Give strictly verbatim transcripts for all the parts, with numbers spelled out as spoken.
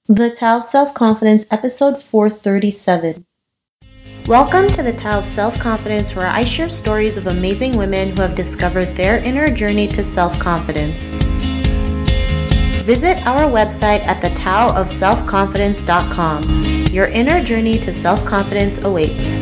The Tao of Self-Confidence, episode four thirty-seven. Welcome to the Tao of Self-Confidence, where I share stories of amazing women who have discovered their inner journey to self-confidence. Visit our website at the tao of self confidence dot com. Your inner journey to self-confidence awaits.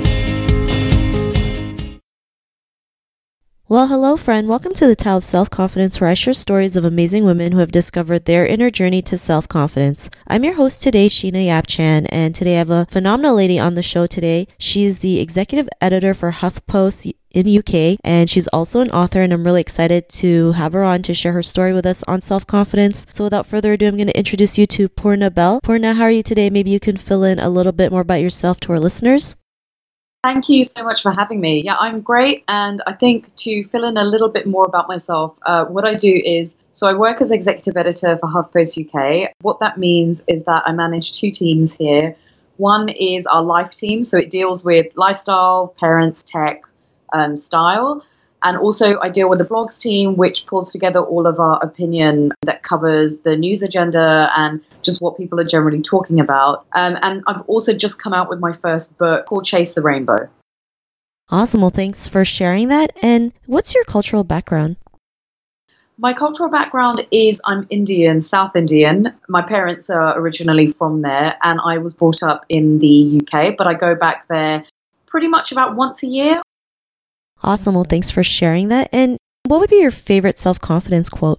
Well, hello, friend. Welcome to the Tao of Self-Confidence, where I share stories of amazing women who have discovered their inner journey to self-confidence. I'm your host today, Sheena Yap-Chan, and today I have a phenomenal lady on the show today. She's the executive editor for HuffPost in U K, and she's also an author, and I'm really excited to have her on to share her story with us on self-confidence. So without further ado, I'm going to introduce you to Poorna Bell. Poorna, how are you today? Maybe you can fill in a little bit more about yourself to our listeners. Thank you so much for having me. Yeah, I'm great. And I think to fill in a little bit more about myself, uh, what I do is, so I work as executive editor for HuffPost U K. What that means is that I manage two teams here. One is our life team. So it deals with lifestyle, parents, tech, um, style. And also I deal with the blogs team, which pulls together all of our opinion that covers the news agenda and just what people are generally talking about. Um, and I've also just come out with my first book called Chase the Rainbow. Awesome. Well, thanks for sharing that. And what's your cultural background? My cultural background is I'm Indian, South Indian. My parents are originally from there, and I was brought up in the U K, but I go back there pretty much about once a year. Awesome. Well, thanks for sharing that. And what would be your favorite self-confidence quote?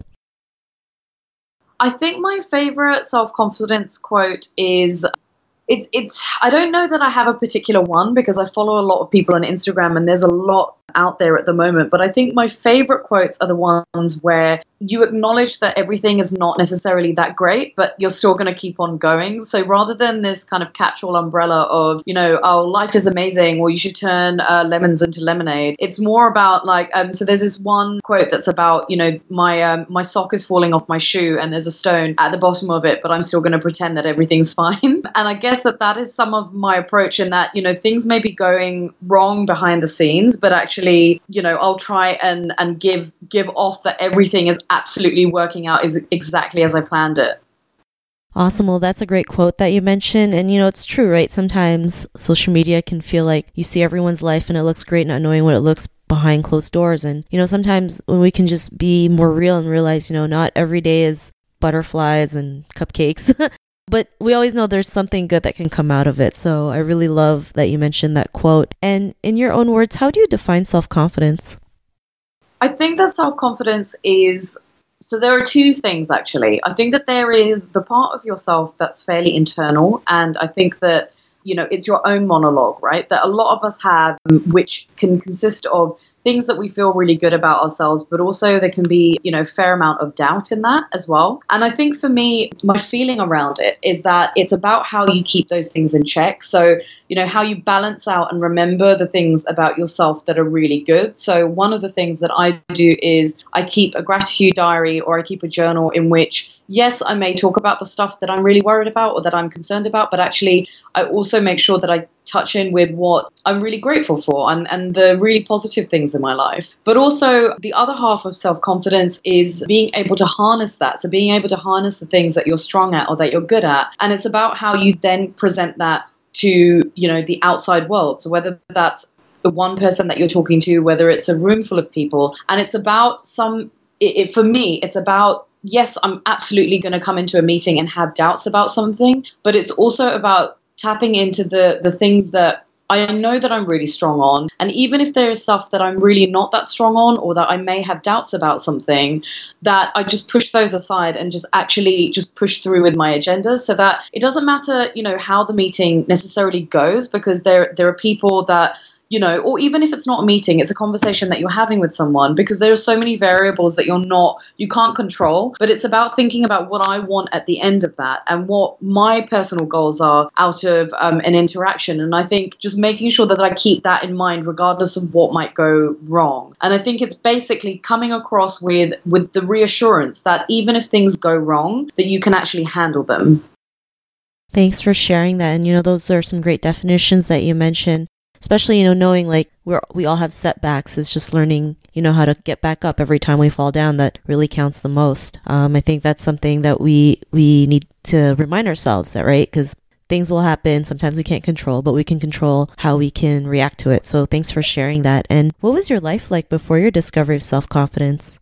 I think my favorite self-confidence quote is, it's, it's, I don't know that I have a particular one because I follow a lot of people on Instagram and there's a lot out there at the moment. But I think my favorite quotes are the ones where you acknowledge that everything is not necessarily that great, but you're still going to keep on going. So rather than this kind of catch-all umbrella of, you know, oh, life is amazing, or you should turn uh, lemons into lemonade, it's more about like, um, so there's this one quote that's about, you know, my um, my sock is falling off my shoe and there's a stone at the bottom of it, but I'm still going to pretend that everything's fine. And I guess that that is some of my approach in that, you know, things may be going wrong behind the scenes, but actually, you know, I'll try and, and give give off that everything is absolutely working out is exactly as I planned it. Awesome. Well, that's a great quote that you mentioned. And, you know, it's true, right? Sometimes social media can feel like you see everyone's life and it looks great, not knowing what it looks behind closed doors. And, you know, sometimes when we can just be more real and realize, you know, not every day is butterflies and cupcakes, but we always know there's something good that can come out of it. So I really love that you mentioned that quote. And in your own words, how do you define self-confidence? I think that self-confidence is, so there are two things actually. I think that there is the part of yourself that's fairly internal, and I think that, you know, it's your own monologue, right? That a lot of us have, which can consist of things that we feel really good about ourselves, but also there can be, you know, a fair amount of doubt in that as well. And I think for me, my feeling around it is that it's about how you keep those things in check. So, you know, how you balance out and remember the things about yourself that are really good. So one of the things that I do is I keep a gratitude diary, or I keep a journal in which, yes, I may talk about the stuff that I'm really worried about or that I'm concerned about, but actually I also make sure that I touch in with what I'm really grateful for and, and the really positive things in my life. But also the other half of self-confidence is being able to harness that. So being able to harness the things that you're strong at or that you're good at. And it's about how you then present that to, you know, the outside world. So whether that's the one person that you're talking to, whether it's a room full of people, and it's about some, it, it, for me, it's about, yes, I'm absolutely going to come into a meeting and have doubts about something, but it's also about tapping into the, the things that I know that I'm really strong on. And even if there is stuff that I'm really not that strong on, or that I may have doubts about something, that I just push those aside and just actually just push through with my agenda, so that it doesn't matter, you know, how the meeting necessarily goes, because there there are people that, you know, or even if it's not a meeting, it's a conversation that you're having with someone, because there are so many variables that you're not, you can't control, but it's about thinking about what I want at the end of that and what my personal goals are out of um, an interaction. And I think just making sure that I keep that in mind regardless of what might go wrong. And I think it's basically coming across with, with the reassurance that even if things go wrong, that you can actually handle them. Thanks for sharing that. And, you know, those are some great definitions that you mentioned. especially, you know, knowing like we're, we all have setbacks. It's just learning, you know, how to get back up every time we fall down that really counts the most. Um, I think that's something that we, we need to remind ourselves that, right? Because things will happen. Sometimes we can't control, but we can control how we can react to it. So thanks for sharing that. And what was your life like before your discovery of self-confidence?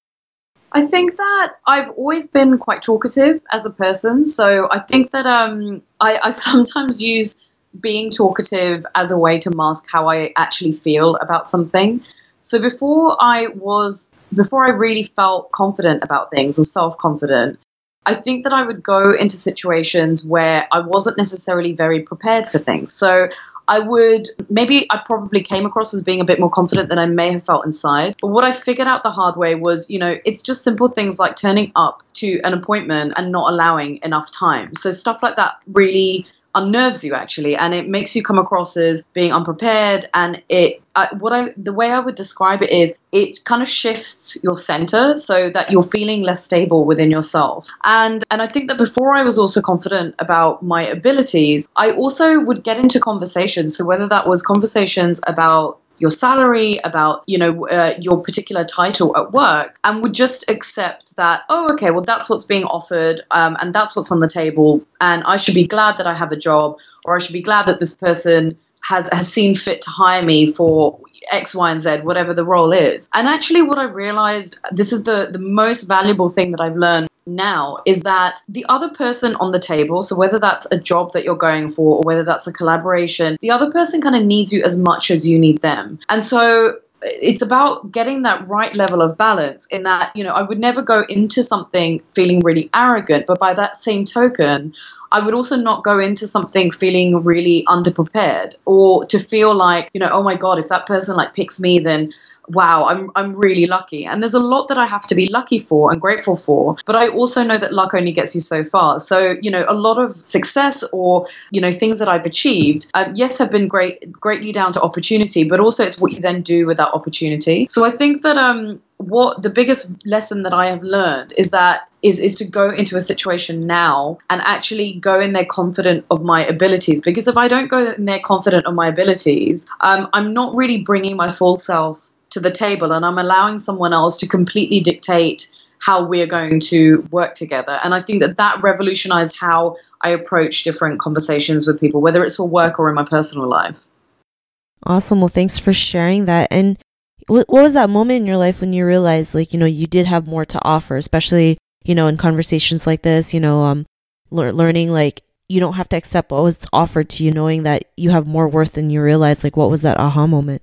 I think that I've always been quite talkative as a person. So I think that um, I, I sometimes use being talkative as a way to mask how I actually feel about something. So before I was, before I really felt confident about things or self-confident, I think that I would go into situations where I wasn't necessarily very prepared for things. So I would, maybe I probably came across as being a bit more confident than I may have felt inside. But what I figured out the hard way was, you know, it's just simple things like turning up to an appointment and not allowing enough time. So stuff like that really unnerves you actually, and it makes you come across as being unprepared. And it, uh, what I, the way I would describe it is, it kind of shifts your center so that you're feeling less stable within yourself. And and I think that before I was also confident about my abilities, I also would get into conversations. So whether that was conversations about your salary, about, you know, uh, your particular title at work, and would just accept that, oh, okay, well, that's what's being offered, um, and that's what's on the table, and I should be glad that I have a job, or I should be glad that this person has, has seen fit to hire me for X, Y, and Z, whatever the role is. And actually what I've realized, this is the, the most valuable thing that I've learned now, is that the other person on the table, so whether that's a job that you're going for or whether that's a collaboration, the other person kind of needs you as much as you need them. And so it's about getting that right level of balance, in that, you know, I would never go into something feeling really arrogant, but by that same token, I would also not go into something feeling really underprepared, or to feel like, you know, oh my God, if that person like picks me, then wow, I'm I'm really lucky. And there's a lot that I have to be lucky for and grateful for, but I also know that luck only gets you so far. So, you know, a lot of success, or, you know, things that I've achieved, uh, yes, have been great, greatly down to opportunity, but also it's what you then do with that opportunity. So I think that um, what the biggest lesson that I have learned is that is, is to go into a situation now and actually go in there confident of my abilities. Because if I don't go in there confident of my abilities, um, I'm not really bringing my full self to the table, and I'm allowing someone else to completely dictate how we're going to work together. And I think that that revolutionized how I approach different conversations with people, whether it's for work or in my personal life. Awesome. Well, thanks for sharing that. And what was that moment in your life when you realized, like, you know, you did have more to offer, especially, you know, in conversations like this, you know, um, le- learning, like, you don't have to accept what was offered to you, knowing that you have more worth than you realize. Like, what was that aha moment?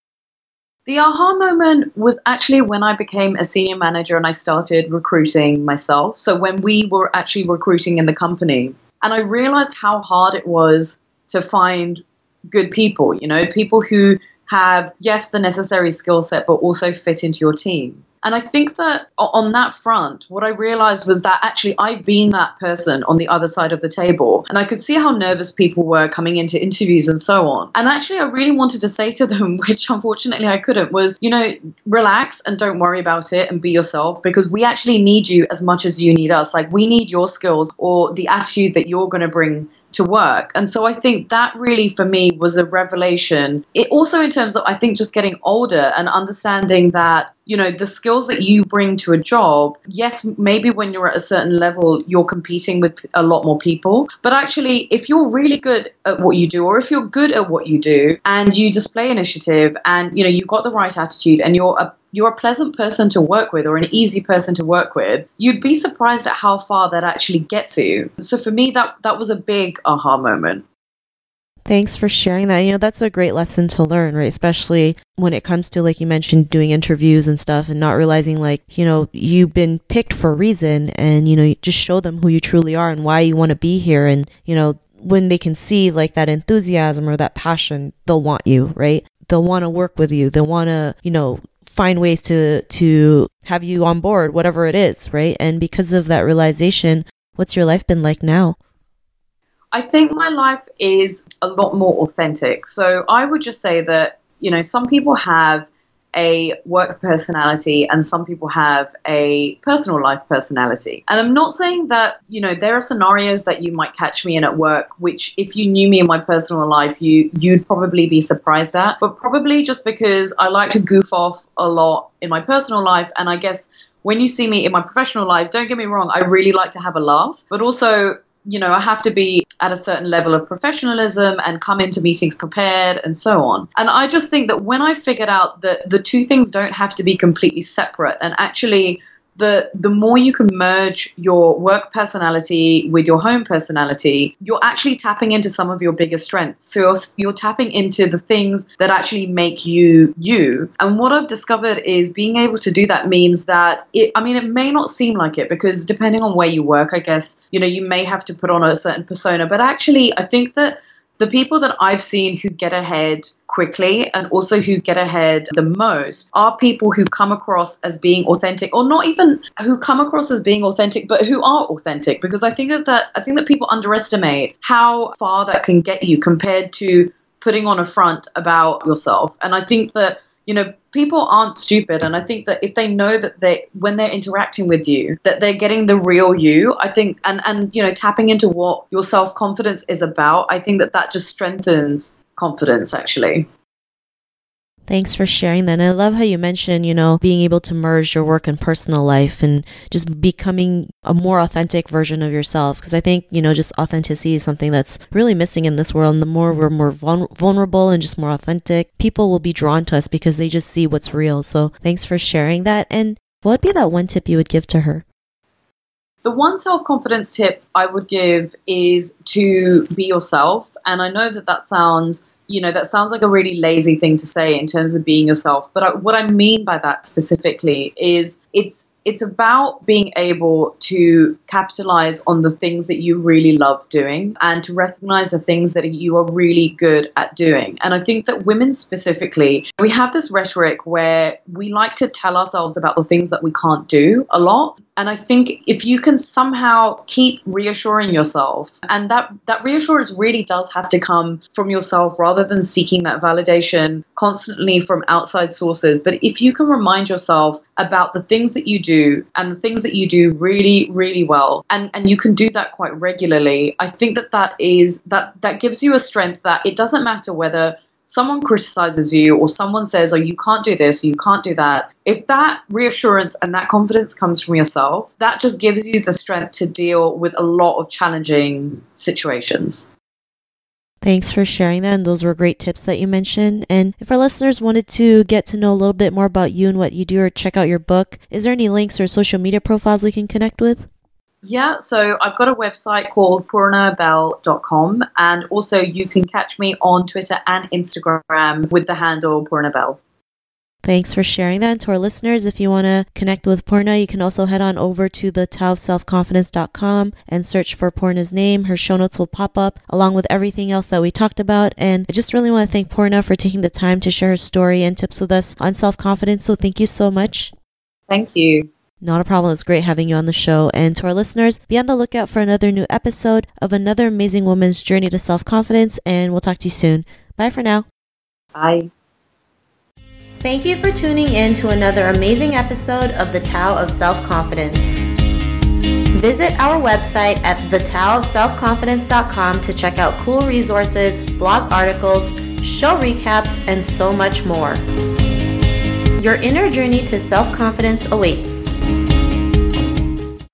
The aha moment was actually when I became a senior manager and I started recruiting myself. So when we were actually recruiting in the company, and I realized how hard it was to find good people, you know, people who have, yes, the necessary skill set, but also fit into your team. And I think that on that front, what I realized was that actually I've been that person on the other side of the table. And I could see how nervous people were coming into interviews and so on. And actually, I really wanted to say to them, which unfortunately I couldn't, was, you know, relax and don't worry about it and be yourself, because we actually need you as much as you need us. Like, we need your skills or the attitude that you're going to bring to work. And so I think that really for me was a revelation. It also, in terms of, I think, just getting older and understanding that, you know, the skills that you bring to a job, yes, maybe when you're at a certain level, you're competing with a lot more people. But actually, if you're really good at what you do, or if you're good at what you do and you display initiative and, you know, you've got the right attitude and you're a you're a pleasant person to work with, or an easy person to work with, you'd be surprised at how far that actually gets you. So for me, that that was a big aha moment. Thanks for sharing that. You know, that's a great lesson to learn, right? Especially when it comes to, like you mentioned, doing interviews and stuff, and not realizing, like, you know, you've been picked for a reason, and, you know, you just show them who you truly are and why you want to be here. And, you know, when they can see like that enthusiasm or that passion, they'll want you, right? They'll want to work with you. They'll want to, you know, find ways to to have you on board, whatever it is, right? And because of that realization, what's your life been like now? I think my life is a lot more authentic. So I would just say that, you know, some people have a work personality and some people have a personal life personality. And I'm not saying that, you know, there are scenarios that you might catch me in at work, which if you knew me in my personal life, you, you'd probably be surprised at. But probably just because I like to goof off a lot in my personal life. And I guess when you see me in my professional life, don't get me wrong, I really like to have a laugh. But also, you know, I have to be at a certain level of professionalism and come into meetings prepared and so on. And I just think that when I figured out that the two things don't have to be completely separate, and actually the the more you can merge your work personality with your home personality, you're actually tapping into some of your biggest strengths. So you're, you're tapping into the things that actually make you you. And what I've discovered is being able to do that means that it, I mean, it may not seem like it because depending on where you work, I guess, you know, you may have to put on a certain persona. But actually, I think that the people that I've seen who get ahead quickly and also who get ahead the most are people who come across as being authentic, or not even who come across as being authentic, but who are authentic. Because I think that, that I think that people underestimate how far that can get you compared to putting on a front about yourself. And I think that, you know, people aren't stupid. And I think that if they know that they, when they're interacting with you, that they're getting the real you, I think, and, and, you know, tapping into what your self-confidence is about, I think that that just strengthens confidence, actually. Thanks for sharing that. And I love how you mentioned, you know, being able to merge your work and personal life and just becoming a more authentic version of yourself. Because I think, you know, just authenticity is something that's really missing in this world. And the more we're more vul- vulnerable and just more authentic, people will be drawn to us because they just see what's real. So thanks for sharing that. And what would be that one tip you would give to her? The one self-confidence tip I would give is to be yourself. And I know that that sounds You know, that sounds like a really lazy thing to say in terms of being yourself. But I, what I mean by that specifically is it's it's about being able to capitalize on the things that you really love doing and to recognize the things that you are really good at doing. And I think that women specifically, we have this rhetoric where we like to tell ourselves about the things that we can't do a lot. And I think if you can somehow keep reassuring yourself, and that, that reassurance really does have to come from yourself rather than seeking that validation constantly from outside sources. But if you can remind yourself about the things that you do and the things that you do really, really well, and, and you can do that quite regularly, I think that that is that that gives you a strength that it doesn't matter whether someone criticizes you or someone says, oh, you can't do this, or you can't do that. If that reassurance and that confidence comes from yourself, that just gives you the strength to deal with a lot of challenging situations. Thanks for sharing that. And those were great tips that you mentioned. And if our listeners wanted to get to know a little bit more about you and what you do or check out your book, is there any links or social media profiles we can connect with? Yeah, so I've got a website called purna bell dot com, and also you can catch me on Twitter and Instagram with the handle Purna Bell. Thanks for sharing that. And to our listeners, if you want to connect with Purna, you can also head on over to the tao of self confidence dot com and search for Purna's name. Her show notes will pop up along with everything else that we talked about. And I just really want to thank Purna for taking the time to share her story and tips with us on self-confidence. So thank you so much. Thank you. Not a problem. It's great having you on the show. And to our listeners, be on the lookout for another new episode of another amazing woman's journey to self-confidence. And we'll talk to you soon. Bye for now. Bye. Thank you for tuning in to another amazing episode of The Tao of Self-Confidence. Visit our website at the tao of self confidence dot com to check out cool resources, blog articles, show recaps, and so much more. Your inner journey to self-confidence awaits.